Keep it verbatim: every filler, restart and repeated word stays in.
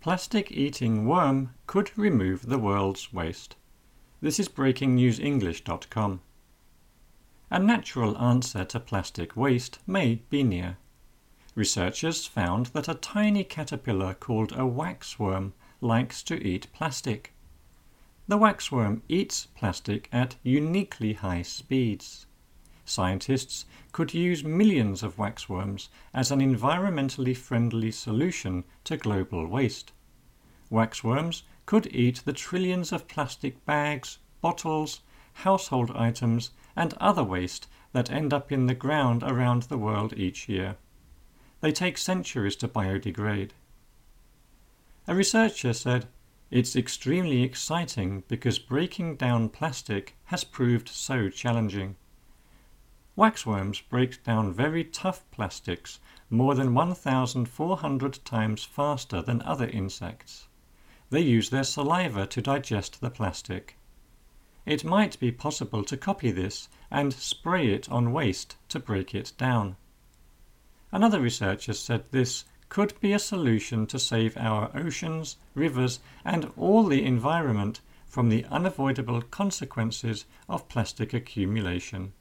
Plastic-eating worm could remove the world's waste. This is breaking news english dot com. A natural answer to plastic waste may be near. Researchers found that a tiny caterpillar called a waxworm likes to eat plastic. The waxworm eats plastic at uniquely high speeds. Scientists could use millions of waxworms as an environmentally friendly solution to global waste. Waxworms could eat the trillions of plastic bags, bottles, household items, and other waste that end up in the ground around the world each year. They take centuries to biodegrade. A researcher said, "It's extremely exciting because breaking down plastic has proved so challenging. Waxworms break down very tough plastics more than one thousand four hundred times faster than other insects. They use their saliva to digest the plastic. It might be possible to copy this and spray it on waste to break it down." Another researcher said this could be a solution to save our oceans, rivers, and all the environment from the unavoidable consequences of plastic accumulation.